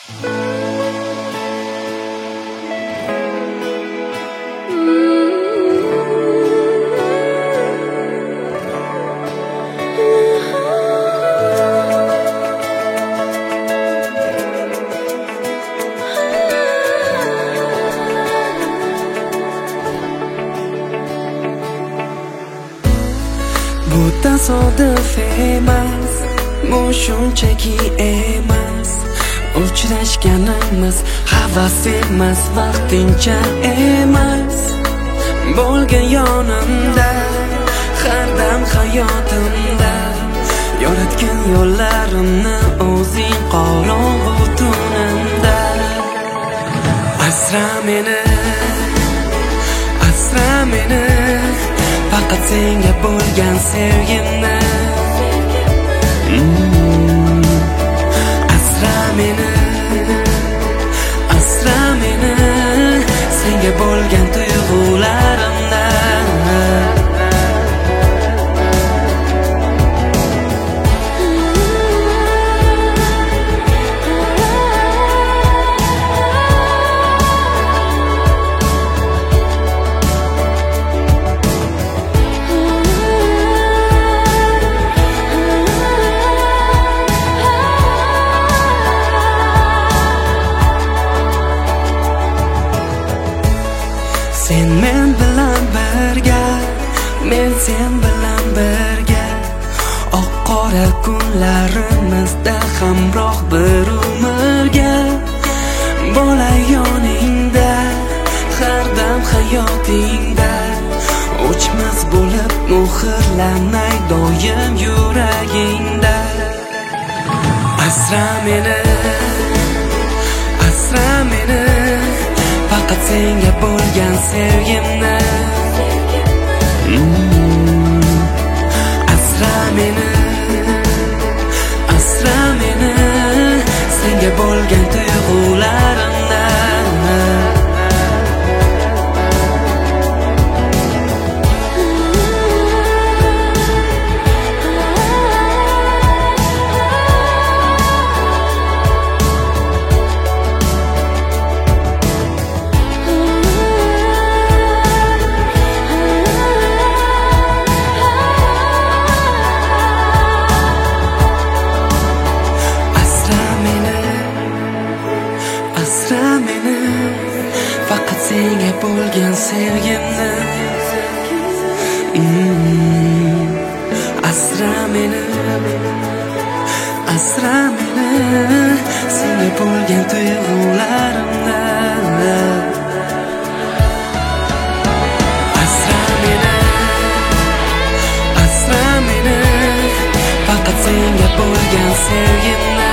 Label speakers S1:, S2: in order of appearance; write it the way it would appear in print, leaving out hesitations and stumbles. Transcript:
S1: Bu tasodif emas, bu shunchaki emas. Uchrashganimiz havas emas, vaqtincha emas. Bo'lgan yonimda, har dam hayotimda. Yoratgan yo'llarimni o'zing qorong'u tunimda. Asra meni, asra meni, faqat senga bo'lgan sevgimni. Asra meni, asra meni, senga bo'lgan tuyg'ularimni. Sen men bilan birga, men sen bilan birga. Oq qora kunlarimizda hamroh bir umrga. Bo'lay yoningda, har dam hayotingda. O'chmas bo'lib muhrlanay doim yuragingda. Asra meni, asra meni, faqat senga bo'lgan sevgimni. Asra meni, asra meni, senga bo'lgan tuyg'ularimni. Asra meni, faqat senga bo'lgan sevgimni. Asra meni, asra meni, senga bo'lgan tuyg'ularimni. Asra meni, asra meni, faqat senga bo'lgan sevgimni.